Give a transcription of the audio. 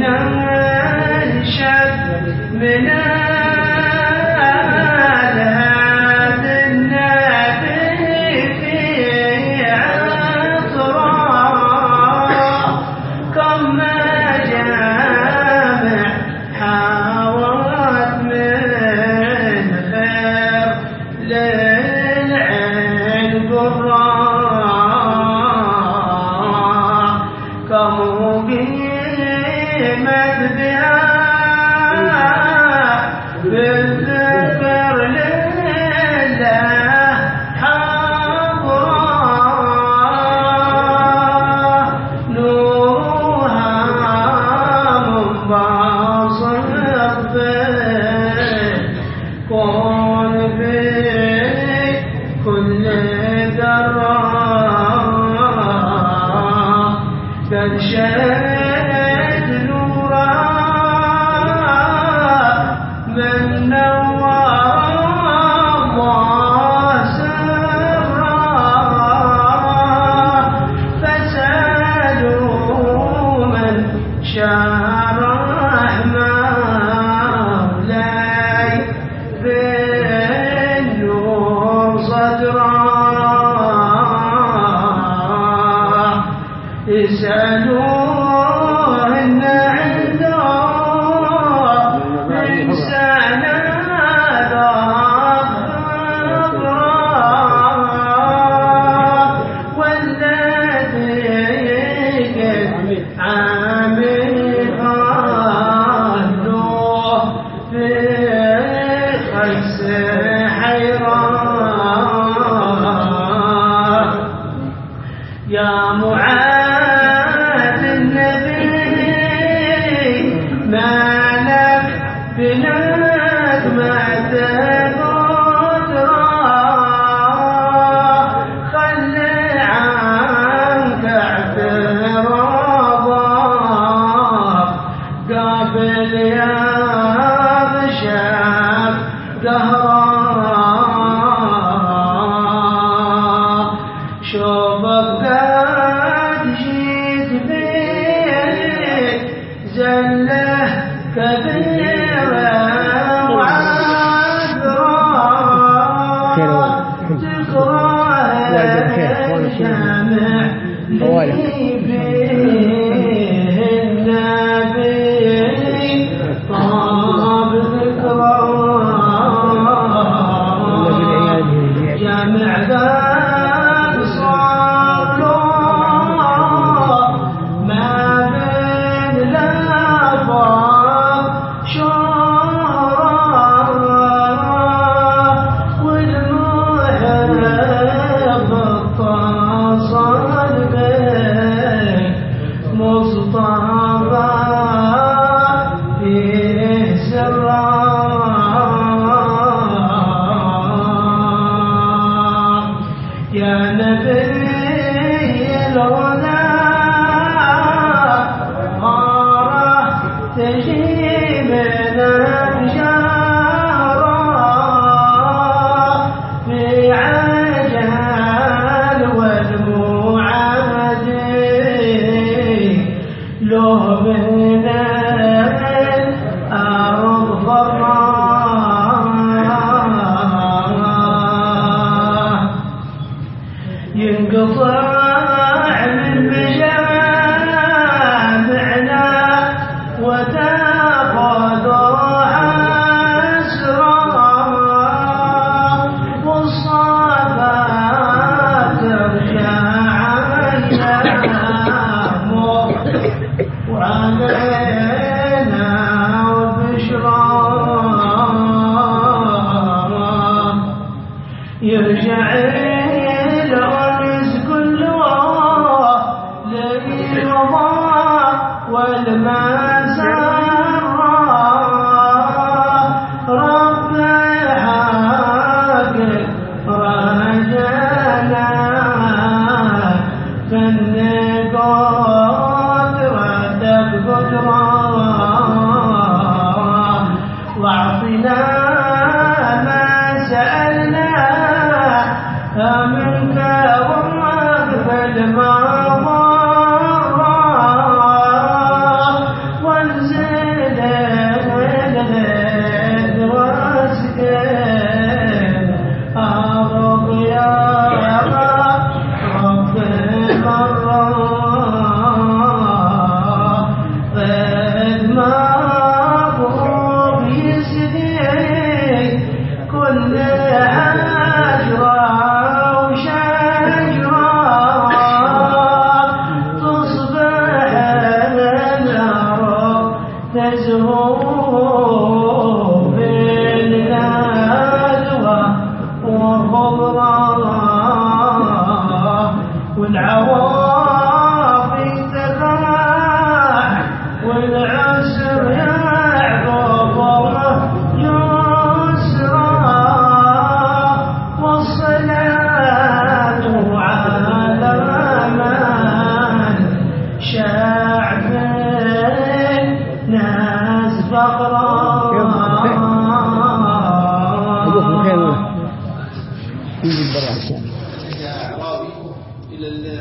ينشد من تنشد نورا من نور الله سرا فسألوا من شرح مولاي بالنور صدرا اسألوه إن عنده من سند والذي قد عامل أهله في خس حيران يا معاذ ما لك بنجمة قدرة خل عنك اعتراضك قابل يا بشر دهرا شوفك قد جيت بيك زله كبيرة وعذرا تقرأ الجامع لي به النبي طاب ذكرى جامع ذاك صار له ما بين الآفاق يا نبي الهدى غارة تجي من الجارة في عجل والمعادي له من الأرض ضرا ينقطع من بجامعنا وتابعنا فقرا